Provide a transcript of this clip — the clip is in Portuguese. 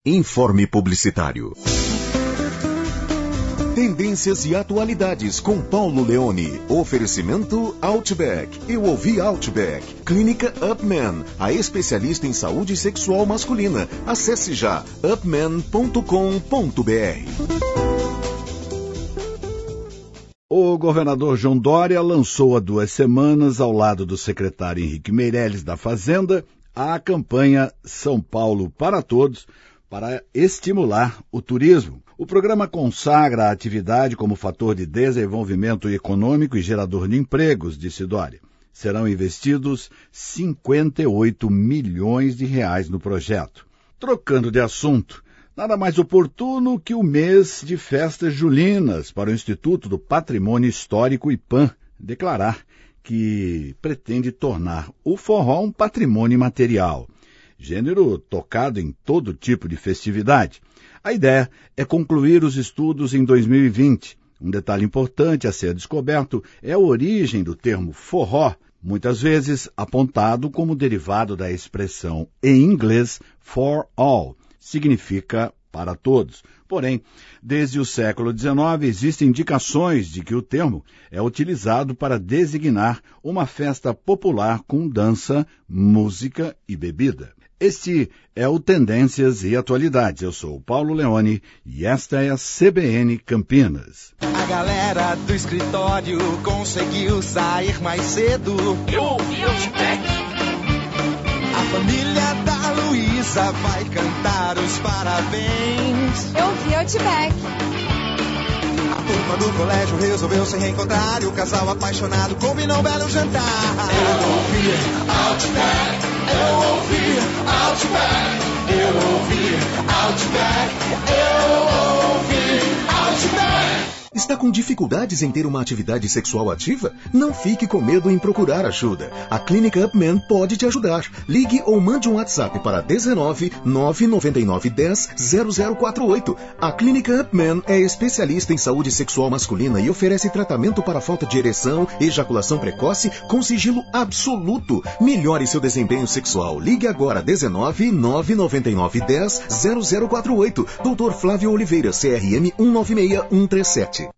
Informe publicitário. Tendências e atualidades com Paulo Leone. Oferecimento Outback. Eu ouvi Outback. Clínica Upman, a especialista em saúde sexual masculina. Acesse já upman.com.br. O governador João Dória lançou há 2 semanas, ao lado do secretário Henrique Meirelles da Fazenda, a campanha São Paulo para Todos, para estimular o turismo. O programa consagra a atividade como fator de desenvolvimento econômico e gerador de empregos, disse Dória. Serão investidos 58 milhões de reais no projeto. Trocando de assunto, nada mais oportuno que o mês de festas julinas para o Instituto do Patrimônio Histórico IPAM declarar que pretende tornar o forró um patrimônio imaterial, gênero tocado em todo tipo de festividade. A ideia é concluir os estudos em 2020. Um detalhe importante a ser descoberto é a origem do termo forró, muitas vezes apontado como derivado da expressão em inglês for all, significa para todos. Porém, desde o século XIX existem indicações de que o termo é utilizado para designar uma festa popular com dança, música e bebida. Este é o Tendências e Atualidades. Eu sou o Paulo Leone e esta é a CBN Campinas. A galera do escritório conseguiu sair mais cedo. Eu ouvi Outback. A família da Luísa vai cantar os parabéns. Eu ouvi Outback. A turma do colégio resolveu se reencontrar e o casal apaixonado combinou um belo jantar. Eu ouvi Outback. Eu ouvi Outback. Eu ouvi Outback. Eu ouvi Outback. Está com dificuldades em ter uma atividade sexual ativa? Não fique com medo em procurar ajuda. A Clínica Upman pode te ajudar. Ligue ou mande um WhatsApp para 19 999 10 0048. A Clínica Upman é especialista em saúde sexual masculina e oferece tratamento para falta de ereção, ejaculação precoce com sigilo absoluto. Melhore seu desempenho sexual. Ligue agora 19 999 10 0048. Dr. Flávio Oliveira, CRM 196137.